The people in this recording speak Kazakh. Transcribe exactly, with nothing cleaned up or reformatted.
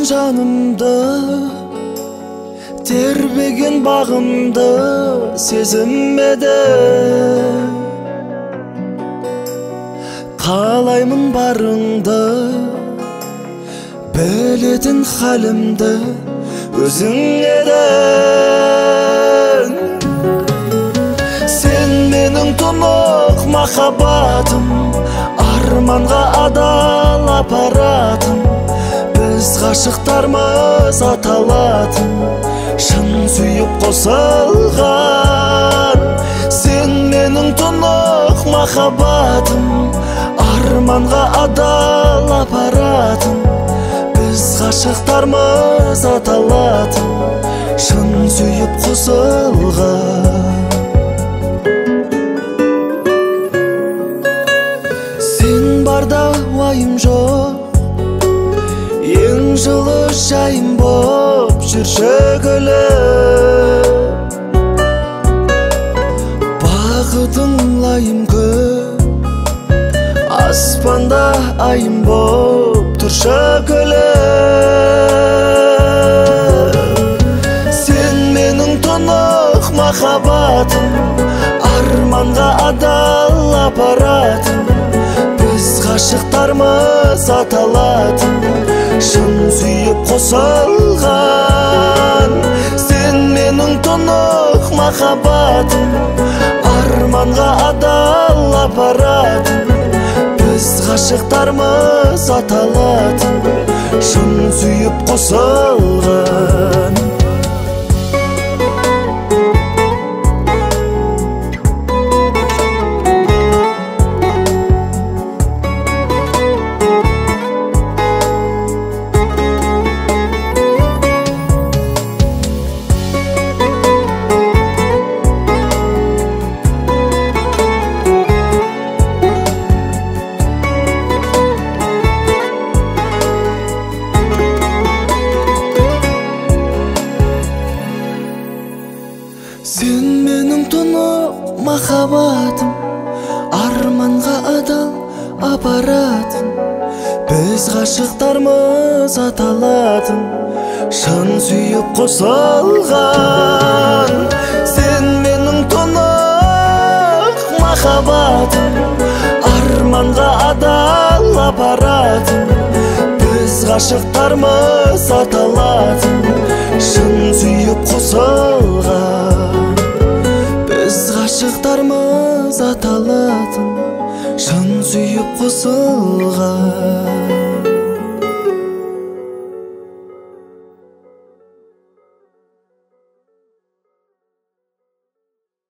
жанымды, тербеген бағымды сезіммеді. Қалаймын барыңды, білетін халімді өзің едің. Сен менің тұнық махаббатым, арманға адал апаратым. Біз ғашықтармыз аталатын, шын сүйіп қосылған. Сен менің тұнық махаббатым, арманға адал апаратым. Біз ғашықтармыз аталатын, шын сүйіп қосылған. Сен барда уайым жоқ, ең жылы жайым боп жүрші гүлім. Бақытың лайым көп, аспанда айым боп тұршы гүлім. Сен менің тұнық махаббатым, арманға адал апаратым. Біз ғашықтармыз аталатын, шын сүйіп қосылған. Сен менің тұнық махаббатым, арманға адал апаратым. Біз ғашықтармыз аталатын, шын сүйіп қосылған. Сен менің тұнық махаббатым, арманға адал апаратым. Біз ғашықтармыз аталатын, шын сүйіп қосылған. Сен менің тұнық махаббатым, арманға адал апаратым. Біз ғашықтармыз аталатын, шын сүйіп қосылған. Біз ғашықтармыз аталатын, шын сүйіп қосылған.